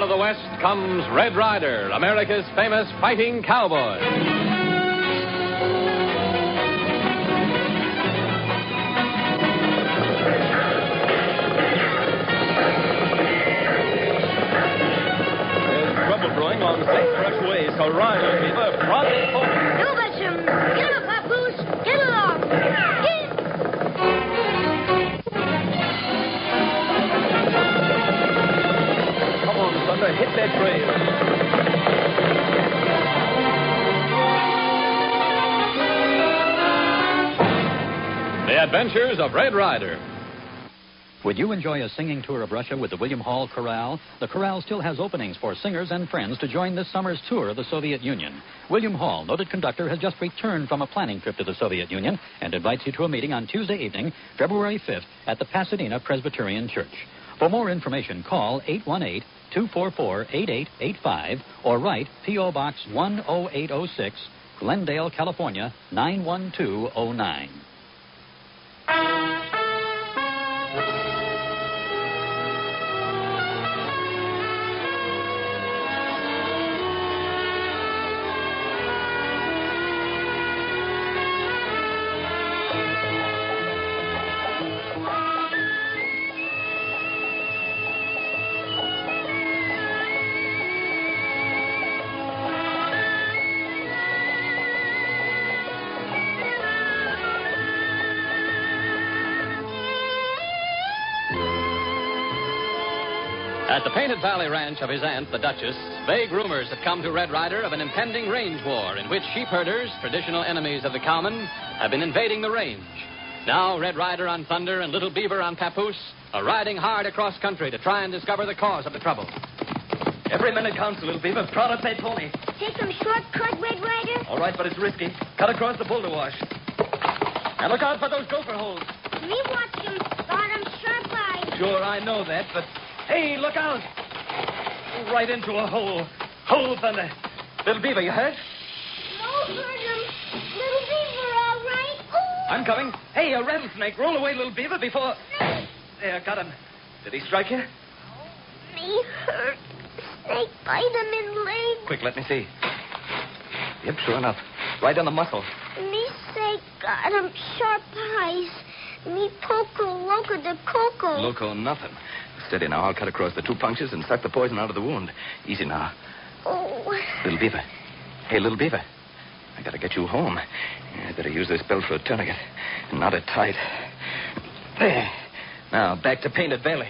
of the West comes Red Ryder, America's famous fighting cowboy. There's trouble brewing on Sagebrush Way, so Ryder, Beaver, front and forward. You betcha. Get him, Papoose. Get along. Get. Come on, Thunder, hit that trail. The Adventures of Red Ryder. Would you enjoy a singing tour of Russia with the William Hall Chorale? The chorale still has openings for singers and friends to join this summer's tour of the Soviet Union. William Hall, noted conductor, has just returned from a planning trip to the Soviet Union and invites you to a meeting on Tuesday evening, February 5th, at the Pasadena Presbyterian Church. For more information, call 818-244-8885 or write P.O. Box 10806, Glendale, California, 91209. At the Painted Valley Ranch of his aunt, the Duchess, vague rumors have come to Red Ryder of an impending range war in which sheep herders, traditional enemies of the cowmen, have been invading the range. Now, Red Ryder on Thunder and Little Beaver on Papoose are riding hard across country to try and discover the cause of the trouble. Every minute counts, Little Beaver. Prod up that pony. Take some shortcut, Red Ryder. All right, but it's risky. Cut across the boulder wash. And look out for those gopher holes. Me watch him. Got him sharp eyes. Sure, I know that, but... Hey, look out! Right into a hole. Hole, Thunder. Little Beaver, you hurt? No, hurt him. Little Beaver, all right. Ooh. I'm coming. Hey, a rattlesnake. Roll away, Little Beaver, before... There, got him. Did he strike you? Me hurt. Snake bite him in leg. Quick, let me see. Yep, sure enough. Right on the muscle. Me say got him sharp eyes. Me poco loco de coco. Loco, nothing. Steady now. I'll cut across the two punctures and suck the poison out of the wound. Easy now. Oh. Little Beaver. Hey, Little Beaver. I gotta get you home. I better use this belt for a tourniquet. Knot it tight. There. Now, back to Painted Valley.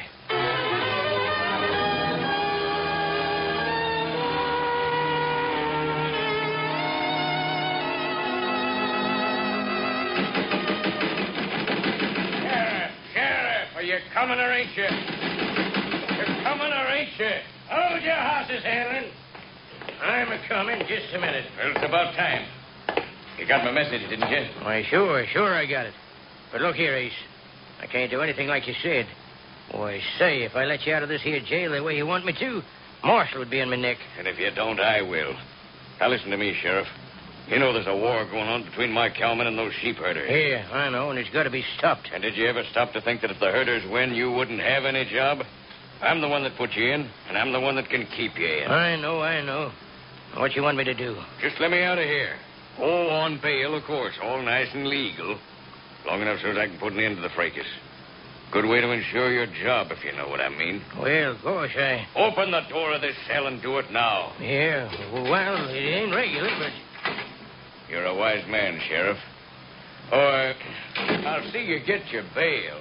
Sheriff, are you coming or ain't you? You're coming or ain't you? Hold your horses, Hanlon. I'm a-coming. Just a minute. Well, it's about time. You got my message, didn't you? Why, sure I got it. But look here, Ace. I can't do anything like you said. Why, say, if I let you out of this here jail the way you want me to, Marshall would be on my neck. And if you don't, I will. Now, listen to me, Sheriff. You know there's a war going on between my cowmen and those sheep herders. Yeah, I know, and it's got to be stopped. And did you ever stop to think that if the herders win, you wouldn't have any job? I'm the one that put you in, and I'm the one that can keep you in. I know. What you want me to do? Just let me out of here. Oh, on bail, of course. All nice and legal. Long enough so that I can put an end to the fracas. Good way to ensure your job, if you know what I mean. Well, gosh, Open the door of this cell and do it now. Yeah, well, it ain't regular, but... You're a wise man, Sheriff. Or I'll see you get your bail.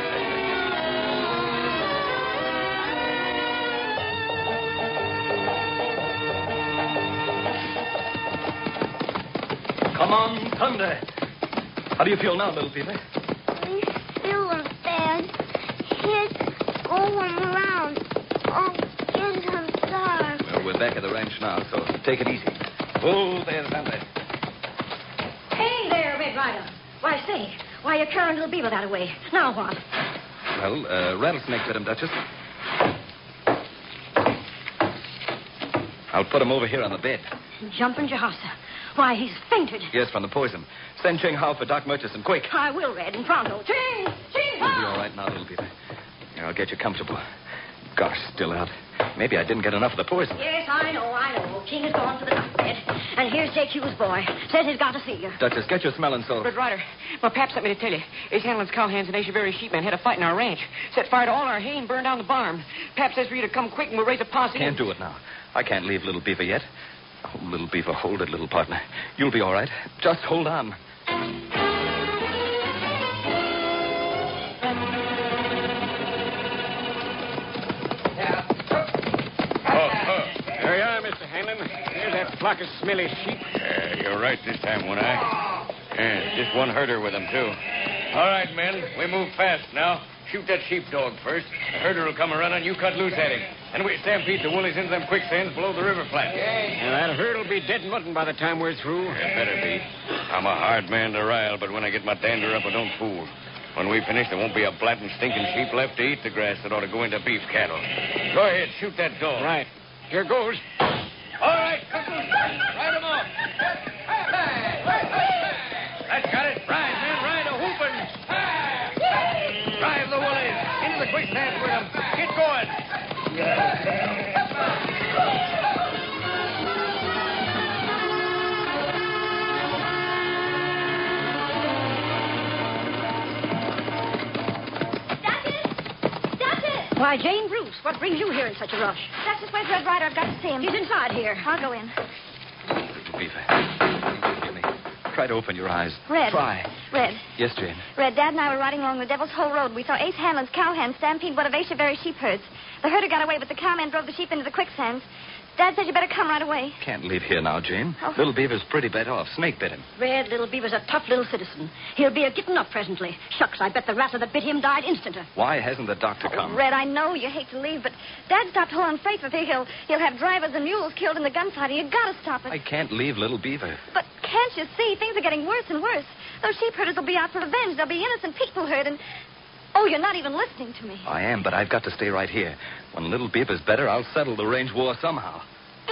Come on, Thunder. How do you feel now, Little Beaver? Me feeling bad. Head going around. Oh, get him dark. Well, we're back at the ranch now, so take it easy. Oh, there, Thunder. Hey there, Red Ryder. Why, say, why you carrying Little Beaver that way? Now what? Well, rattlesnake bit him, Duchess. I'll put him over here on the bed. Jumping Jahasa. Why, he's fainted. Yes, from the poison. Send Ching Hao for Doc Murchison, quick. I will, Red, in pronto. Ching! You'll be all right now, Little Beaver. Here, I'll get you comfortable. Gosh, still out. Maybe I didn't get enough of the poison. Yes, I know. King has gone for the doctor, Red. And here's J.Q.'s boy. Says he's got to see you. Duchess, get your smelling salts. Red Ryder, well, Pap sent me to tell you. Ace Hanlon's cowhands and Asia Berry's sheepmen had a fight in our ranch. Set fire to all our hay and burned down the barn. Pap says for you to come quick and we'll raise a posse. Can't do it now. I can't leave Little Beaver yet. Oh, Little Beaver, hold it, little partner. You'll be all right. Just hold on. There you are, Mr. Hanlon. Here's that flock of smelly sheep. You're right this time, One Eye. Just one herder with them, too. All right, men. We move fast now. Shoot that sheepdog first. The herder will come around and you cut loose at him. And we stampede the woolies into them quicksands below the river flat. Yeah, that herd will be dead mutton by the time we're through. It better be. I'm a hard man to rile, but when I get my dander up, I don't fool. When we finish, there won't be a blatting, stinking sheep left to eat the grass that ought to go into beef cattle. Go ahead, shoot that dog. Right. Here goes. All right, cut loose. Ride him off. That's got it. Ride, men, ride a whooping. Drive the woolies into the quicksand with them. Get going. Why, Jane Bruce, what brings you here in such a rush? Duchess, where's Red Ryder? I've got to see him. He's inside here. I'll go in. Little Beaver, give me. Try to open your eyes. Red. Try. Red. Yes, Jane. Red, Dad and I were riding along the Devil's Hole Road. We saw Ace Hanlon's cowhands stampede one of Asia Berry's sheep herds. The herder got away, but the cowman drove the sheep into the quicksands. Dad said you better come right away. Can't leave here now, Jane. Oh. Little Beaver's pretty bad off. Snake bit him. Red, Little Beaver's a tough little citizen. He'll be a-getting up presently. Shucks, I bet the rattler that bit him died instanter. Why hasn't the doctor come? Red, I know you hate to leave, but Dad stopped hauling freight for fear he'll have drivers and mules killed in the gunfighting. You gotta stop it. I can't leave Little Beaver. But can't you see? Things are getting worse and worse. Those sheep herders will be out for revenge. There'll be innocent people hurt, and... Oh, you're not even listening to me. I am, but I've got to stay right here. When Little Beaver's better, I'll settle the range war somehow.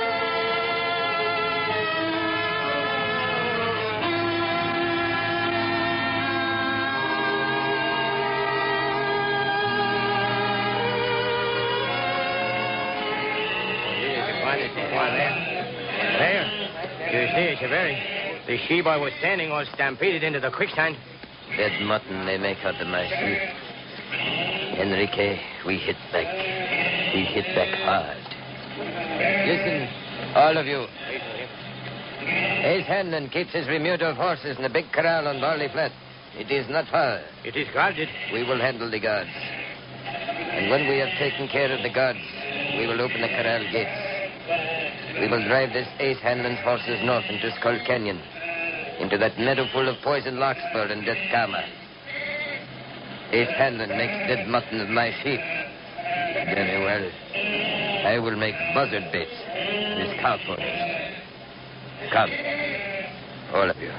There. You see, Chevere. The she-boy was standing all stampeded into the quicksand. Dead mutton they make out of my sheep. Enrique, we hit back. We hit back hard. Listen, all of you. Ace Hanlon keeps his remuda of horses in the big corral on Barley Flat. It is not far. It is guarded. We will handle the guards. And when we have taken care of the guards, we will open the corral gates. We will drive this Ace Hanlon's horses north into Skull Canyon, into that meadow full of poison larkspur and death karma. Ace Hanlon makes dead mutton of my sheep. Very well. I will make buzzard baits of his cowponies. Come, all of you.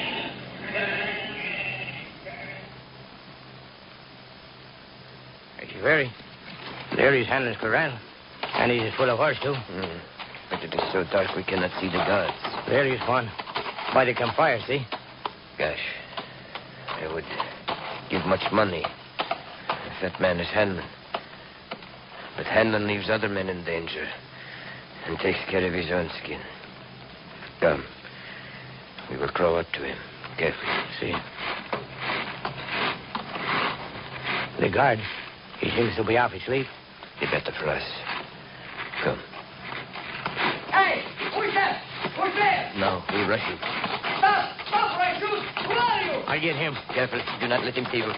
Chevere. There is Hanlon's corral. And he's full of horse, too. But it is so dark we cannot see the guards. There is one. By the campfire, see? Gosh, I would give much money if that man is Hanlon. But Hanlon leaves other men in danger and takes care of his own skin. Come. We will crawl up to him. Carefully. See. The guard. He seems to be off his sleep. The better for us. Come. Hey, who's that? Who's there? Now, we rush him. Stop! Stop, right, shoot! Who are you? I'll get him. Careful. Do not let him see you.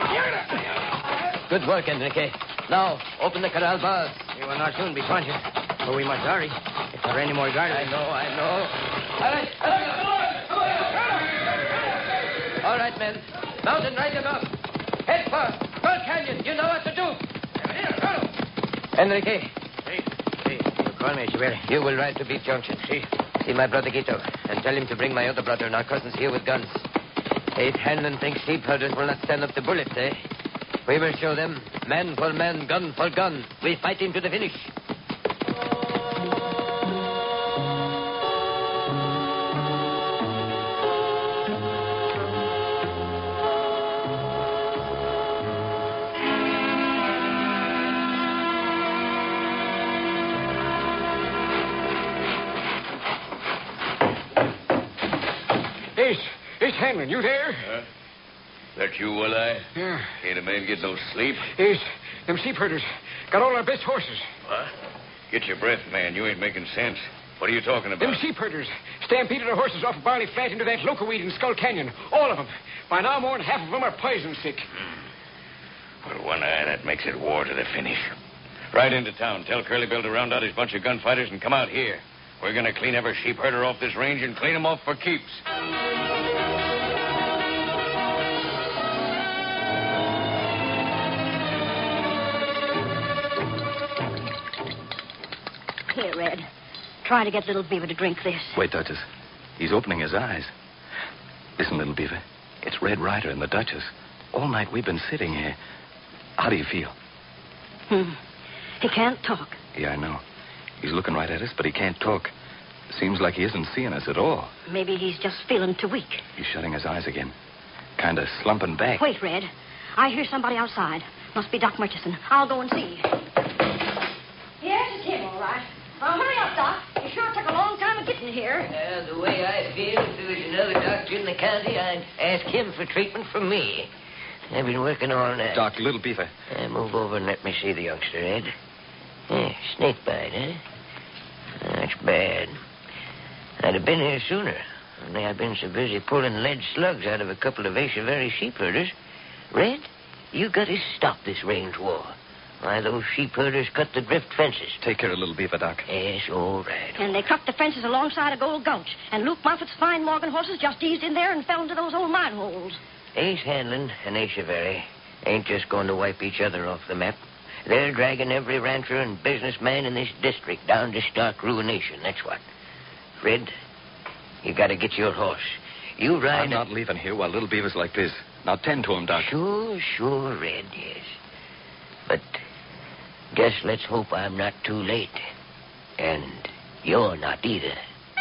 Good work, Enrique. Now, open the corral bars. He will not soon be conscious. But we must hurry. If there are any more guards... I know. All right, men. Mount and ride them up. Head first. Skull Canyon. You know what to do. Enrique. See. You call me, Chevere. You will ride to Beef Junction. See my brother Guito. And tell him to bring my other brother and our cousins here with guns. Ace Hanlon thinks sheep herders will not stand up to bullets, eh? We will show them. Man for man, gun for gun. We fight him to the finish. Hanlon, you there? Huh? That you, Will-I? Yeah. Can't a man get no sleep? Ace, them sheep herders got all our best horses. What? Get your breath, man. You ain't making sense. What are you talking about? Them sheep herders stampeded our horses off of Barley Flat into that loco weed in Skull Canyon. All of them. By now, more than half of them are poison sick. Well, One-Eye, that makes it war to the finish. Ride into town. Tell Curly Bill to round out his bunch of gunfighters and come out here. We're going to clean every sheep herder off this range and clean them off for keeps. Here, Red. Try to get Little Beaver to drink this. Wait, Duchess. He's opening his eyes. Listen, Little Beaver. It's Red Ryder and the Duchess. All night we've been sitting here. How do you feel? He can't talk. Yeah, I know. He's looking right at us, but he can't talk. Seems like he isn't seeing us at all. Maybe he's just feeling too weak. He's shutting his eyes again. Kind of slumping back. Wait, Red. I hear somebody outside. Must be Doc Murchison. I'll go and see. Yes, it's him, all right. Now, hurry up, Doc. You sure took a long time of getting here. The way I feel, if there was another doctor in the county, I'd ask him for treatment from me. I've been working all night. Doc, Little Beaver. Move over and let me see the youngster, Ed. Snake bite, huh? That's bad. I'd have been here sooner. Only I've been so busy pulling lead slugs out of a couple of Asa sheep herders. Red, you got to stop this range war. Why, those sheep herders cut the drift fences. Take care of Little Beaver, Doc. Yes, all right. And they cut the fences alongside of Gold Gulch. And Luke Moffat's fine Morgan horses just eased in there and fell into those old mine holes. Ace Hanlon and Asa ain't just going to wipe each other off the map. They're dragging every rancher and businessman in this district down to stark ruination, that's what. Fred, you got to get your horse. You ride... I'm not leaving here while Little Beaver's like this. Now tend to him, Doc. Sure, Red, yes. But just let's hope I'm not too late. And you're not either.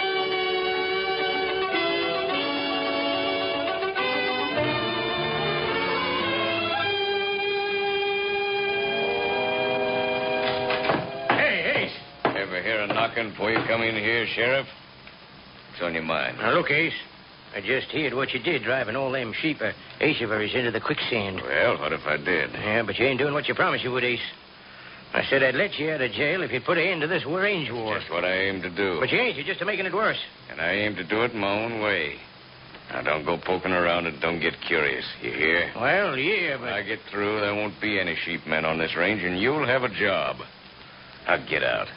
Ever hear a knocking before you come in here, Sheriff? What's on your mind? Now, look, Ace. I just heard what you did driving all them sheep Asaveries into the quicksand. Well, what if I did? Yeah, but you ain't doing what you promised you would, Ace. I said I'd let you out of jail if you'd put an end to this range war. Just what I aim to do. But you ain't. You're just making it worse. And I aim to do it my own way. Now, don't go poking around and don't get curious. You hear? Well, yeah, but... When I get through, there won't be any sheepmen on this range, and you'll have a job. Now, get out.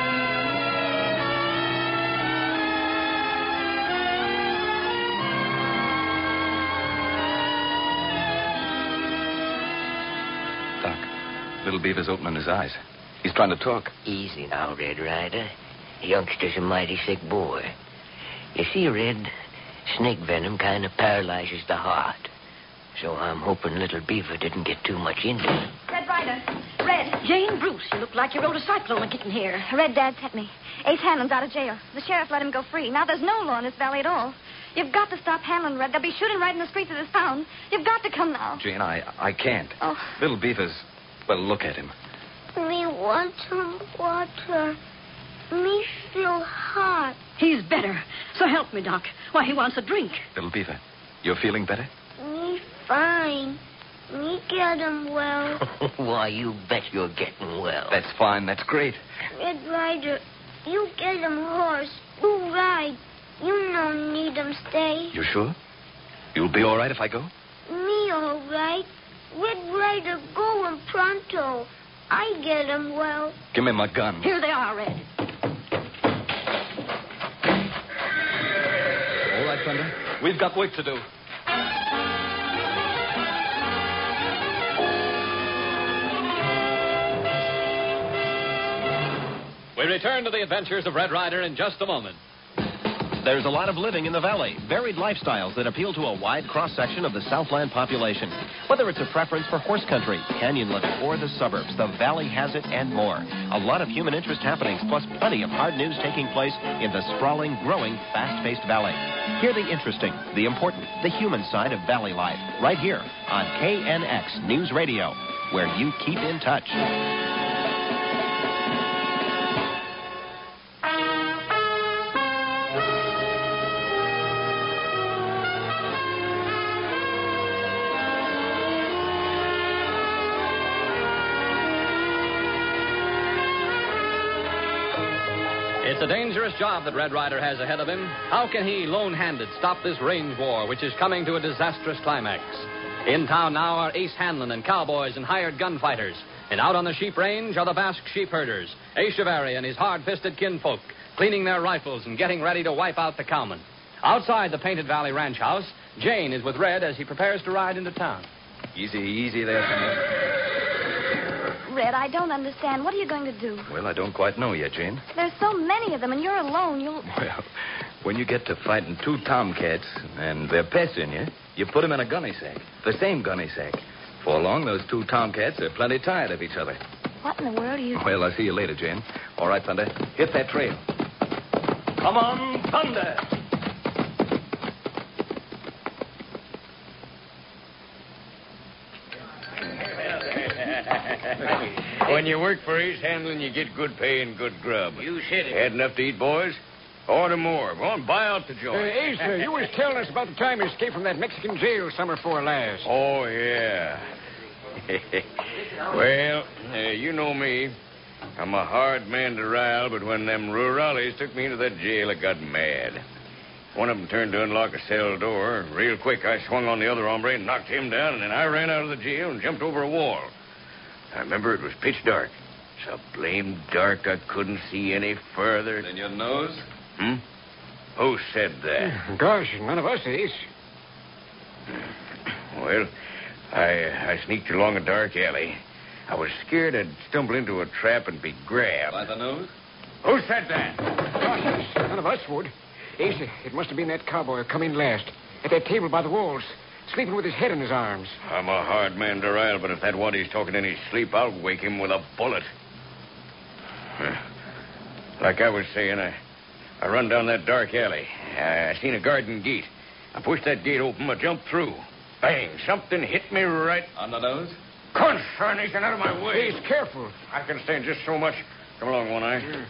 Doc, Little Beaver's opening his eyes. He's trying to talk. Easy now, Red Ryder. The youngster's a mighty sick boy. You see, Red, snake venom kind of paralyzes the heart. So I'm hoping Little Beaver didn't get too much into it. Red Ryder. Red. Jane Bruce, you look like you rode a cyclone getting here. Red, Dad sent me. Ace Hanlon's out of jail. The sheriff let him go free. Now there's no law in this valley at all. You've got to stop Hanlon, Red. They'll be shooting right in the streets of this town. You've got to come now. Jane, I can't. Oh. Little Beaver's... Well, look at him. Me want some water. Me feel hot. He's better. So help me, Doc. Why, he wants a drink. Little Beaver, you're feeling better? Me fine. Me get him well. Why, you bet you're getting well. That's fine. That's great. Red Ryder, you get him horse. You ride. You no need him stay. You sure? You'll be all right if I go? Me all right. Red Ryder going pronto. I get him well. Give me my gun. Here they are, Red. All right, Thunder. We've got work to do. We return to the adventures of Red Ryder in just a moment. There's a lot of living in the valley, varied lifestyles that appeal to a wide cross-section of the Southland population. Whether it's a preference for horse country, canyon living, or the suburbs, the valley has it and more. A lot of human interest happenings, plus plenty of hard news taking place in the sprawling, growing, fast-paced valley. Hear the interesting, the important, the human side of valley life, right here on KNX News Radio, where you keep in touch. It's a dangerous job that Red Ryder has ahead of him. How can he, lone-handed, stop this range war, which is coming to a disastrous climax? In town now are Ace Hanlon and cowboys and hired gunfighters. And out on the sheep range are the Basque sheep herders, Echeverry and his hard-fisted kinfolk, cleaning their rifles and getting ready to wipe out the cowmen. Outside the Painted Valley ranch house, Jane is with Red as he prepares to ride into town. Easy there, Senor. Red, I don't understand. What are you going to do? Well, I don't quite know yet, Jane. There's so many of them, and you're alone. Well, when you get to fighting two tomcats and they're pestering you, you put them in a gunny sack. The same gunny sack. Before long, those two tomcats are plenty tired of each other. What in the world are you... Well, I'll see you later, Jane. All right, Thunder. Hit that trail. Come on, Thunder! When you work for Ace Handlin, you get good pay and good grub. You said it. Had enough to eat, boys? Order more. Go on, buy out the joint. Ace, you was telling us about the time you escaped from that Mexican jail summer before last. Oh, yeah. Well, you know me. I'm a hard man to rile, but when them rurales took me into that jail, I got mad. One of them turned to unlock a cell door. Real quick, I swung on the other hombre and knocked him down, and then I ran out of the jail and jumped over a wall. I remember it was pitch dark. So blamed dark I couldn't see any further. Then your nose? Who said that? Gosh, none of us, Ace. Well, I sneaked along a dark alley. I was scared I'd stumble into a trap and be grabbed. By the nose? Who said that? Gosh, Ace, none of us would. Ace, it must have been that cowboy coming last. At that table by the walls, sleeping with his head in his arms. I'm a hard man to rile, but if that one he's talking in his sleep, I'll wake him with a bullet. Like I was saying, I run down that dark alley. I seen a garden gate. I pushed that gate open. I jumped through. Bang! Something hit me right on the nose. Consternation, out of my way. Ace, careful. I can stand just so much. Come along, One Eye.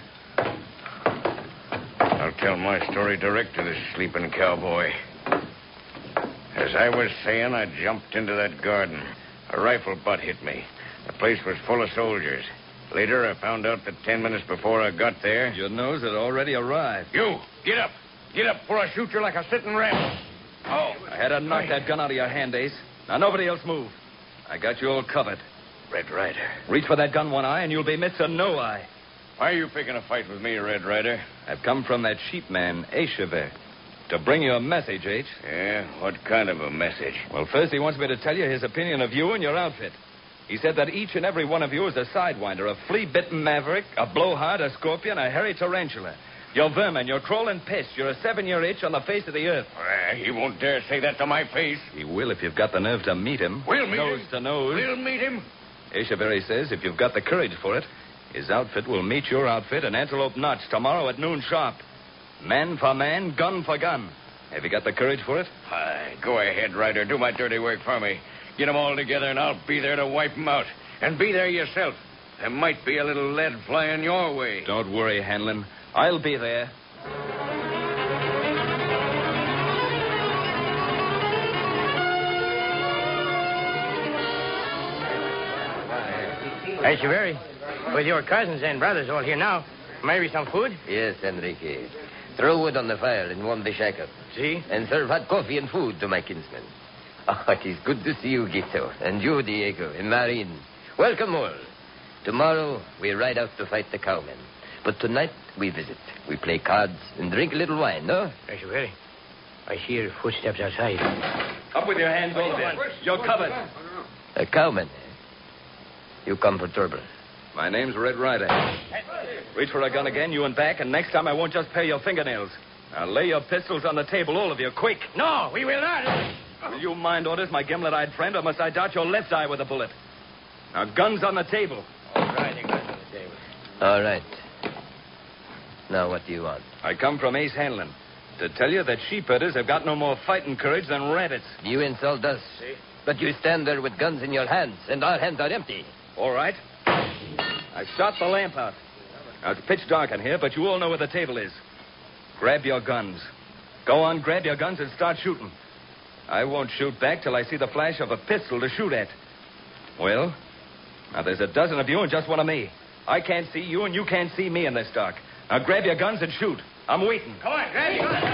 I'll tell my story direct to this sleeping cowboy. As I was saying, I jumped into that garden. A rifle butt hit me. The place was full of soldiers. Later, I found out that 10 minutes before I got there... Your nose had already arrived. You, get up. Get up before I shoot you like a sitting rat. Oh. I had to knock that gun out of your hand, Ace. Now, nobody else move. I got you all covered. Red Ryder. Reach for that gun, One Eye, and you'll be Mr. No Eye. Why are you picking a fight with me, Red Ryder? I've come from that sheep man, Echeverry, to bring you a message, H. Yeah? What kind of a message? Well, first he wants me to tell you his opinion of you and your outfit. He said that each and every one of you is a sidewinder, a flea-bitten maverick, a blowhard, a scorpion, a hairy tarantula. You're vermin, you're crawling pests, you're a 7-year itch on the face of the earth. He won't dare say that to my face. He will if you've got the nerve to meet him. We'll meet nose him. to nose. We'll meet him. Echeverry says if you've got the courage for it, his outfit will meet your outfit in Antelope Notch tomorrow at noon sharp. Man for man, gun for gun. Have you got the courage for it? Go ahead, Ryder. Do my dirty work for me. Get them all together, and I'll be there to wipe them out. And be there yourself. There might be a little lead flying your way. Don't worry, Hanlon. I'll be there. Echeverry, with your cousins and brothers all here now, maybe some food? Yes, Enrique. Throw wood on the fire and warm the shack up. See? And serve hot coffee and food to my kinsmen. Oh, it is good to see you, Gito, and you, Diego, and Marin. Welcome all. Tomorrow, we ride out to fight the cowmen. But tonight, we visit. We play cards and drink a little wine, no? Echeverry, I hear footsteps outside. Up with your hands over there. You're covered. A cowman, eh? You come for trouble. My name's Red Ryder. Reach for a gun again, you and back, and next time I won't just pare your fingernails. Now lay your pistols on the table, all of you, quick. No, we will not. Will you mind orders, my gimlet-eyed friend, or must I dart your left eye with a bullet? Now, guns on the table. All right, guns on the table. All right. Now, what do you want? I come from Ace Hanlon to tell you that sheep herders have got no more fighting courage than rabbits. You insult us. See? But you stand there with guns in your hands, and our hands are empty. All right. I shot the lamp out. Now, it's pitch dark in here, but you all know where the table is. Grab your guns. Go on, grab your guns and start shooting. I won't shoot back till I see the flash of a pistol to shoot at. Well, now there's a dozen of you and just one of me. I can't see you, and you can't see me in this dark. Now grab your guns and shoot. I'm waiting. Come on, grab your gun.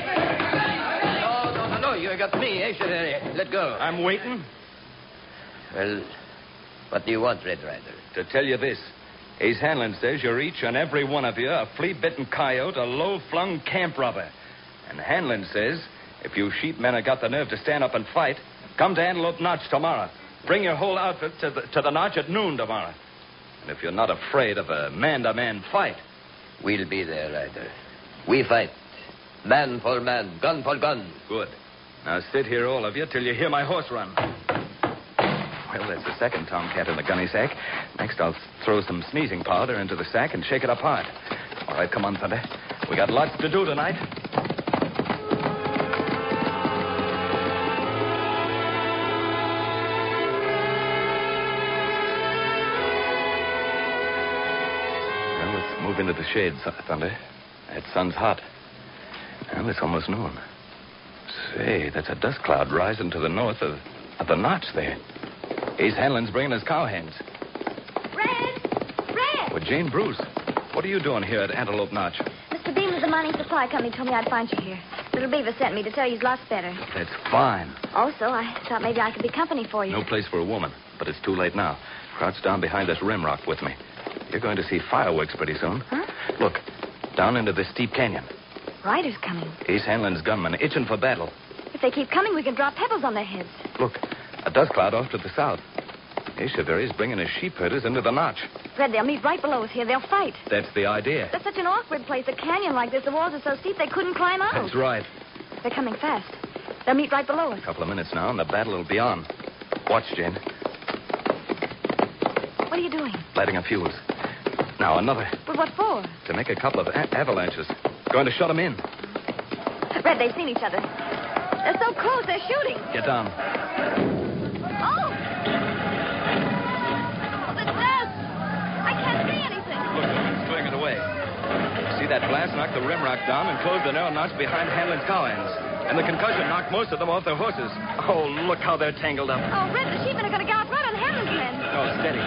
No. You got me, eh? Let go. I'm waiting. Well, what do you want, Red Rider? To tell you this. Ace Hanlon says you're each and every one of you a flea-bitten coyote, a low-flung camp robber. And Hanlon says if you sheepmen have got the nerve to stand up and fight, come to Antelope Notch tomorrow. Bring your whole outfit to the Notch at noon tomorrow. And if you're not afraid of a man-to-man fight... We'll be there, Ryder. We fight. Man for man, gun for gun. Good. Now sit here, all of you, till you hear my horse run. Well, that's the second tomcat in the gunny sack. Next, I'll throw some sneezing powder into the sack and shake it apart. All right, come on, Thunder. We got lots to do tonight. Well, let's move into the shade, Thunder. That sun's hot. Well, it's almost noon. Say, that's a dust cloud rising to the north of the Notch there. Ace Hanlon's bringing his cowhands. Red! With Jane Bruce. What are you doing here at Antelope Notch? Mr. Beam of the mining supply company told me I'd find you here. Little Beaver sent me to tell you he's lots better. That's fine. Also, I thought maybe I could be company for you. No place for a woman, but it's too late now. Crouch down behind this rim rock with me. You're going to see fireworks pretty soon. Huh? Look, down into this steep canyon. Riders coming. Ace Hanlon's gunmen itching for battle. If they keep coming, we can drop pebbles on their heads. Look, a dust cloud off to the south. Echeverry's bringing his sheep herders into the Notch. Red, they'll meet right below us here. They'll fight. That's the idea. That's such an awkward place, a canyon like this. The walls are so steep they couldn't climb out. That's right. They're coming fast. They'll meet right below us. A couple of minutes now, and the battle will be on. Watch, Jane. What are you doing? Lighting a fuse. Now, another. But what for? To make a couple of avalanches. Going to shut them in. Red, they've seen each other. They're so close, they're shooting. Get down. Oh! The dust! I can't see anything. Look, it's clearing it away. See that blast knock the rim rock down and close the narrow notch behind Hanlon's cowhands. And the concussion knocked most of them off their horses. Oh, look how they're tangled up. Oh, Red, the sheepmen are going to gallop right on Hanlon's men. Oh, steady.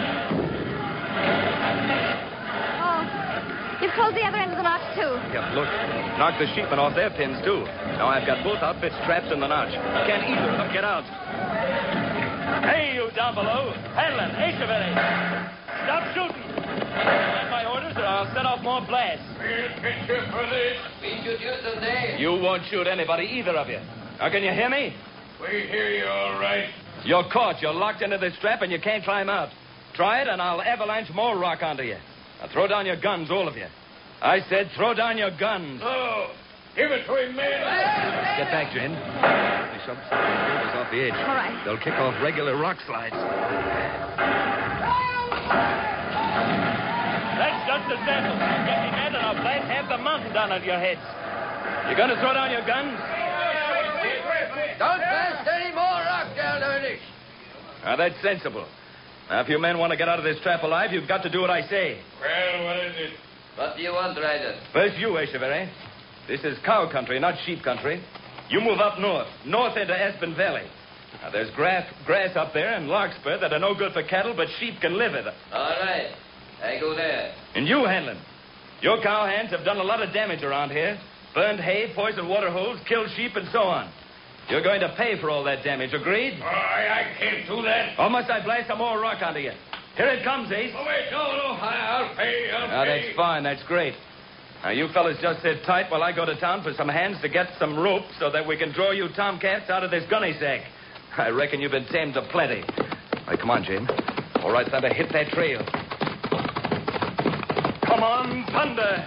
Oh, you've closed the other end of the notch, too. Yeah, look. Knocked the sheepmen off their pins, too. Now I've got both outfits trapped in the notch. Can't either of them get out. Hey, you down below. Hanlon, Echeverry. Stop shooting. Get my orders or I'll set off more blasts. We'll picture for this. We should use them there. You won't shoot anybody, either of you. Now, can you hear me? We hear you all right. You're caught. You're locked into this trap and you can't climb out. Try it and I'll avalanche more rock onto you. Now, throw down your guns, all of you. I said throw down your guns. Oh, give it to him, man. Get back, Jane. They shoved some boulders off the edge. All right. They'll kick off regular rock slides. That's just the sample. Get me mad and I'll blast half the mountain down on your heads. You going to throw down your guns? Don't blast any more rock down, Ernest. Now, that's sensible. Now, if you men want to get out of this trap alive, you've got to do what I say. Well, what is it? What do you want, Ryder? First you, Echeverry. This is cow country, not sheep country. You move up north into Aspen Valley. Now, there's grass up there and larkspur that are no good for cattle, but sheep can live in them. All right. I go there. And you, Hanlon, your cowhands have done a lot of damage around here. Burned hay, poisoned water holes, killed sheep, and so on. You're going to pay for all that damage, agreed? I can't do that. Or must I blast some more rock onto you? Here it comes, Ace. Oh, wait, no, I'll pay. Now, that's fine. That's great. Now, you fellas just sit tight while I go to town for some hands to get some rope so that we can draw you tomcats out of this gunny sack. I reckon you've been tamed to plenty. All right, come on, Jane. All right, Thunder, hit that trail. Come on, Thunder.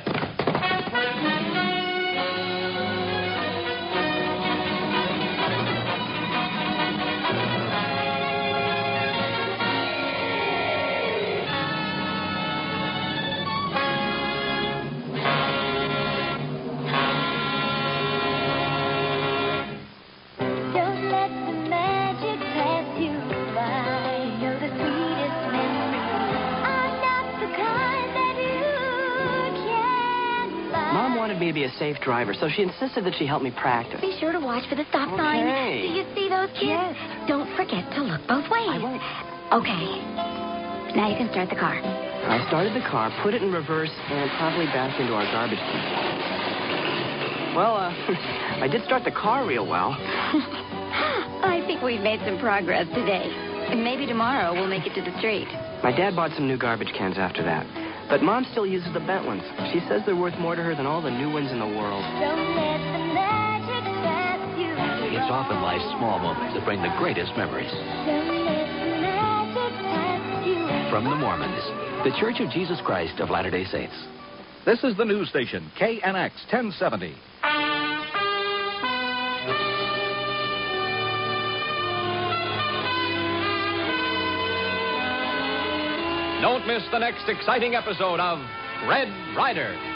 Don't let the magic pass you by. Know the sweetest memories are not the kind that you can buy. Mom wanted me to be a safe driver, so she insisted that she help me practice. Be sure to watch for the stop sign. Okay. Do you see those kids? Yes. Don't forget to look both ways. I won't. Okay. Now you can start the car. I started the car, put it in reverse, and probably backed into our garbage can. Well, I did start the car real well. I think we've made some progress today. And maybe tomorrow we'll make it to the street. My dad bought some new garbage cans after that. But Mom still uses the bent ones. She says they're worth more to her than all the new ones in the world. Don't let the magic pass you. It's often life's small moments that bring the greatest memories. Don't let the magic pass you. From the Mormons, the Church of Jesus Christ of Latter-day Saints. This is the news station, KNX 1070. Don't miss the next exciting episode of Red Rider.